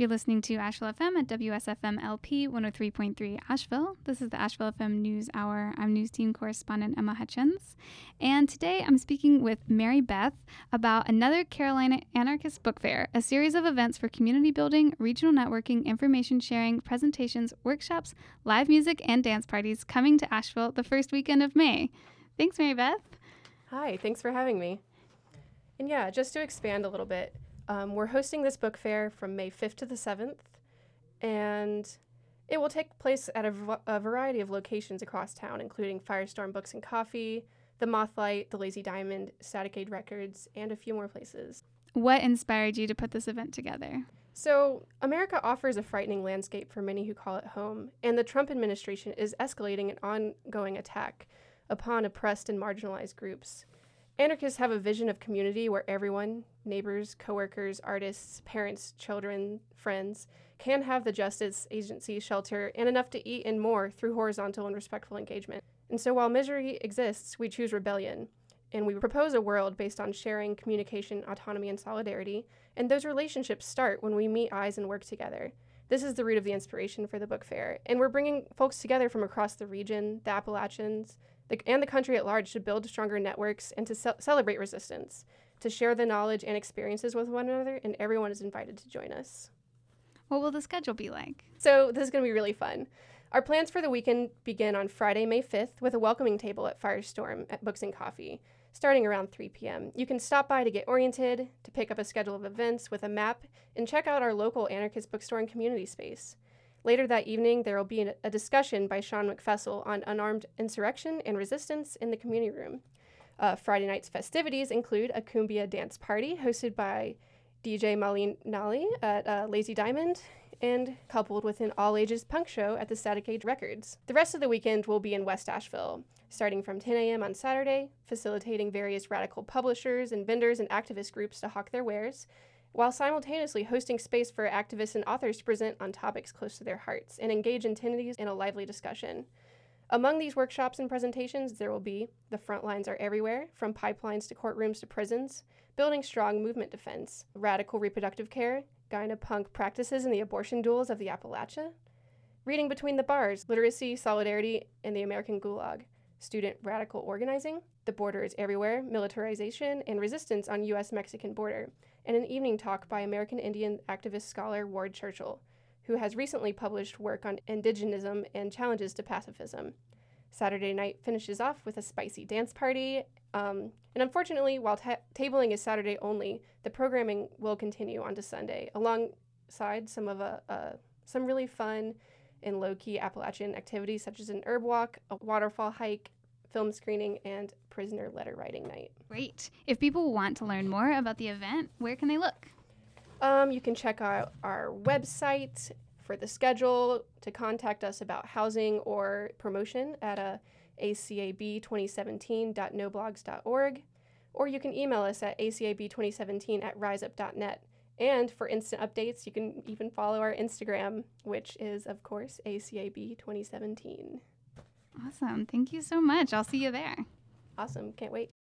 You're listening to Asheville FM at WSFM LP 103.3 Asheville. This is the Asheville FM News Hour. I'm News Team correspondent Emma Hutchins. And today I'm speaking with Mary Beth about another Carolina Anarchist Book Fair, a series of events for community building, regional networking, information sharing, presentations, workshops, live music, and dance parties coming to Asheville the first weekend of May. Thanks, Mary Beth. Hi, thanks for having me. And yeah, just to expand a little bit, we're hosting this book fair from May 5th to the 7th, and it will take place at a variety of locations across town, including Firestorm Books and Coffee, the Mothlight, the Lazy Diamond, Static Age Records, and a few more places. What inspired you to put this event together? So, America offers a frightening landscape for many who call it home, and the Trump administration is escalating an ongoing attack upon oppressed and marginalized groups. Anarchists have a vision of community where everyone, neighbors, coworkers, artists, parents, children, friends, can have the justice, agency, shelter, and enough to eat and more through horizontal and respectful engagement. And so while misery exists, we choose rebellion. And we propose a world based on sharing, communication, autonomy, and solidarity. And those relationships start when we meet eyes and work together. This is the root of the inspiration for the book fair. And we're bringing folks together from across the region, the Appalachians, and the country at large to build stronger networks and to celebrate resistance, to share the knowledge and experiences with one another, and everyone is invited to join us. What will the schedule be like? So this is going to be really fun. Our plans for the weekend begin on Friday, May 5th, with a welcoming table at Firestorm at Books and Coffee, starting around 3 p.m. You can stop by to get oriented, to pick up a schedule of events with a map, and check out our local anarchist bookstore and community space. Later that evening, there will be a discussion by Sean McFessel on unarmed insurrection and resistance in the community room. Friday night's festivities include a cumbia dance party hosted by DJ Malin Nali at Lazy Diamond and coupled with an all-ages punk show at the Static Age Records. The rest of the weekend will be in West Asheville, starting from 10 a.m. on Saturday, facilitating various radical publishers and vendors and activist groups to hawk their wares, while simultaneously hosting space for activists and authors to present on topics close to their hearts and engage attendees in a lively discussion. Among these workshops and presentations, there will be The Front Lines Are Everywhere, From Pipelines to Courtrooms to Prisons, Building Strong Movement Defense, Radical Reproductive Care, Gyna-Punk Practices in the Abortion Duels of the Appalachia, Reading Between the Bars, Literacy, Solidarity, and the American Gulag, Student Radical Organizing, The Border is Everywhere, Militarization and Resistance on U.S.-Mexican Border, and an evening talk by American Indian activist scholar Ward Churchill, who has recently published work on indigenism and challenges to pacifism. Saturday night finishes off with a spicy dance party, and unfortunately, while tabling is Saturday only, the programming will continue on to Sunday, alongside some really fun and low-key Appalachian activities such as an herb walk, a waterfall hike, film screening, and prisoner letter writing night. Great. If people want to learn more about the event, where can they look? You can check out our website for the schedule, to contact us about housing or promotion at acab2017.noblogs.org, or you can email us at acab2017@riseup.net. And for instant updates, you can even follow our Instagram, which is, of course, acab2017. Awesome. Thank you so much. I'll see you there. Awesome. Can't wait.